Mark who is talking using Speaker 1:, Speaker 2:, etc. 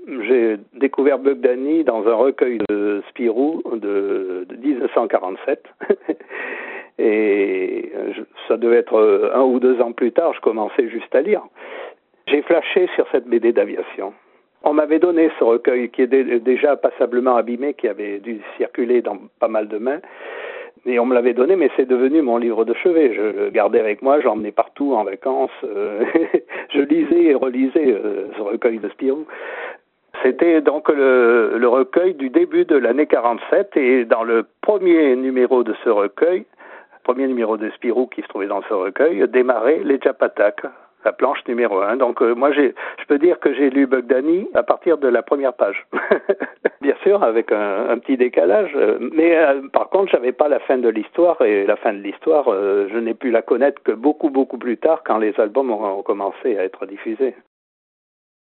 Speaker 1: J'ai découvert Bugdani dans un recueil de Spirou de 1947. Et ça devait être 1 ou 2 ans plus tard, je commençais juste à lire. J'ai flashé sur cette BD d'aviation. On m'avait donné ce recueil qui est déjà passablement abîmé, qui avait dû circuler dans pas mal de mains. Et on me l'avait donné, mais c'est devenu mon livre de chevet. Je le gardais avec moi, j'emmenais partout en vacances. Je lisais et relisais ce recueil de Spirou. C'était donc le recueil du début de l'année 47, et dans le premier numéro de ce recueil, premier numéro de Spirou qui se trouvait dans ce recueil, démarrait les Japatak, la planche numéro 1. Donc moi, je peux dire que j'ai lu Bugdani à partir de la première page. Bien sûr, avec un petit décalage. Mais par contre, j'avais pas la fin de l'histoire, et la fin de l'histoire, je n'ai pu la connaître que beaucoup plus tard, quand les albums ont commencé à être diffusés.